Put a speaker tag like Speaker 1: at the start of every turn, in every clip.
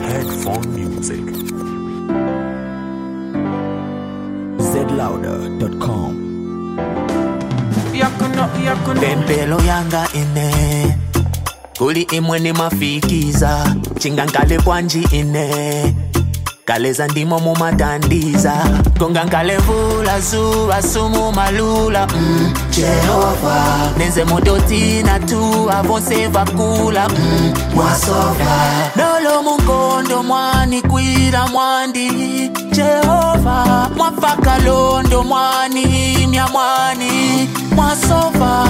Speaker 1: Headphone Music.
Speaker 2: zlouder.com.
Speaker 3: Pempelo yanga ine kuli imweni mafikiza chingankale bwanji ine kaleza ndimo mumatandiza kongankale vula zuwa sumu malula Jehova nenze modotina tu avonse vakula mwasova nolo mungondo mwani kwira mwandi Jehova mwafaka londo mwani mya mwani mwasova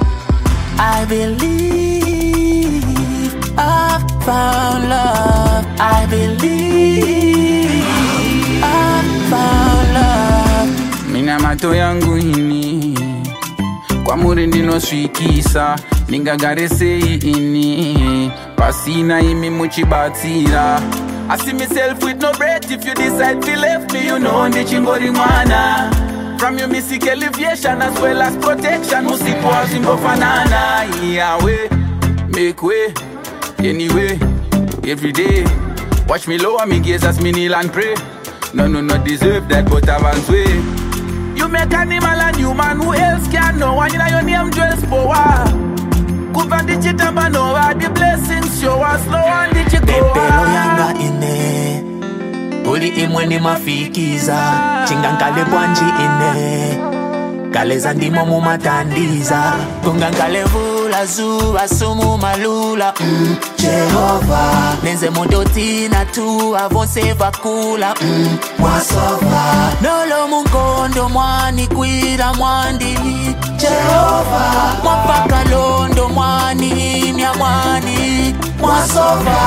Speaker 3: I believe I found love. I believe I found love.
Speaker 4: Mina mato yangu ini kwa muri ndinosvikisa ningagarese ini pasina imi muchibatsira. I see myself with no breath. If you decide to left me, you know ndichingori mwana. From your mystic elevation as well as protection, musipo azimbo fanana. Yahweh, make way, anyway, every day. Watch me lower me gaze as me kneel and pray. No deserve that, but avance way. You make animal and human, who else can know? One in your name dwells power. Kupa the chitamba noa, the blessings show us slow and the chikoa.
Speaker 3: Pempelo yanga ine uli imweni mafikiza chingankale bwanji ine kaleza ndimo mumatandiza kongankale vula zuwa sumu malula Jehova nenze modotina tu avonse vakula mwasova nolo mungondo mwani kwira mwandi Jehova mwapaka londo mwani mya mwani mwasova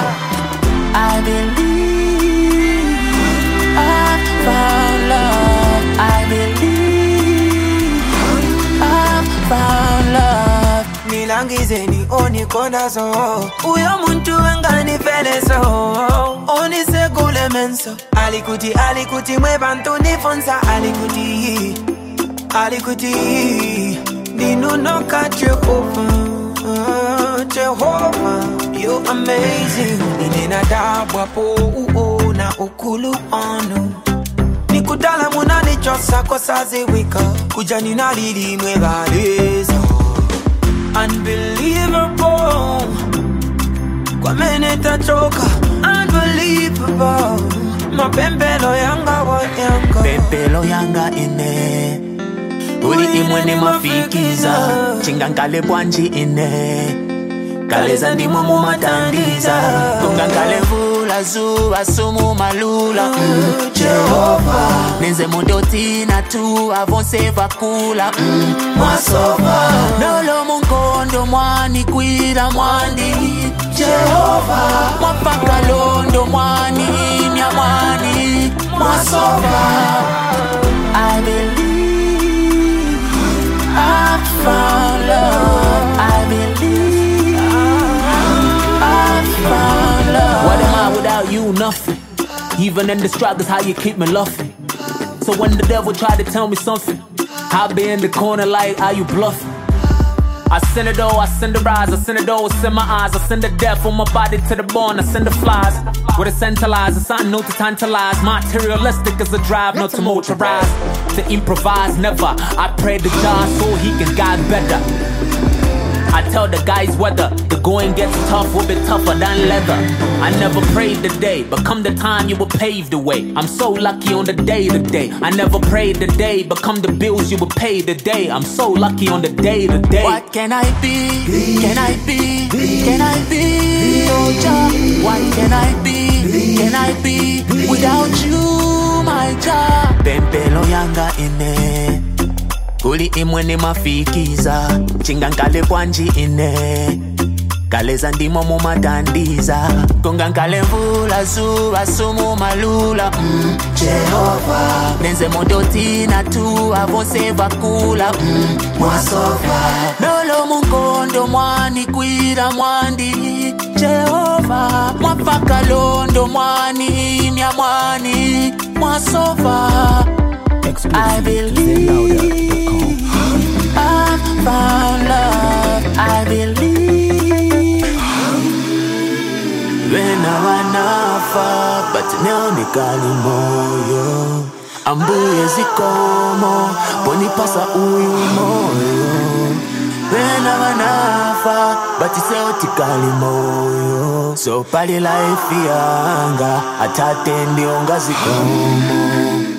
Speaker 3: I believe I found love. I believe I found love.
Speaker 5: Nilangize ni oni kondazo uyo muntu wengani peleso oni segule menso alikuti mwebantu nifonsa alikuti ninu no kache Jehovah, you amazing. Nina dabwa po na ukulu ono. Nikudala muna ni chosa kosaze wika. Kujani na lili mwegaleza. Unbelievable. Kwa meneta choka. Unbelievable. Mapempelo yanga wa yanga.
Speaker 3: Pempelo yanga ine uli imweni mafikiza chingankale bwanji ine kaleza ndimo mumatandiza kongankale vula zuwa sumu malula Jehova nenze modotina tu avonse vakula mwasova nolo mungondo mwani kwira mwandi Jehova mwapaka londo mwani mya mwani mwasova I believe I found love. I believe I found love.
Speaker 6: What am I without you? Nothing. Even in the struggles, how you keep me laughing. So when the devil tried to tell me something, I'll be in the corner like, are you bluffing? I send it all, I send the rise, I send it all, send my eyes, I send the death on my body to the bone, I send the flies. With a centralize, it's something new to tantalize. Materialistic as a drive, not to motorize. To improvise, never. I pray to God so he can guide better. I tell the guys whether the going gets tough, will be tougher than leather. I never prayed the day, but come the time you will pave the way. I'm so lucky on the day to day. I never prayed the day, but come the bills you will pay the day. I'm so lucky on the day to day.
Speaker 3: What can I be? Can I be? Can I be? Oh Jah, what can I be? Can I be without you, my Jah? Pempelo yanga ine kuli imweni mafikiza chingankale bwanji ine kaleza ndimo mumatandiza kongankale vula zuwa sumu malula Jehova nenze modotina tu avonse vakula mwasova nolo mungondo mwani kwira mwandi Jehova mwapaka londo mwani mya mwani mwasova I believe I found love. I believe when I nafa but neonekani moyo ambuye zikomo bonipasa uyu moyo Wena wanafa but iseotikali moyo so pali life yanga atate ndionga zikomo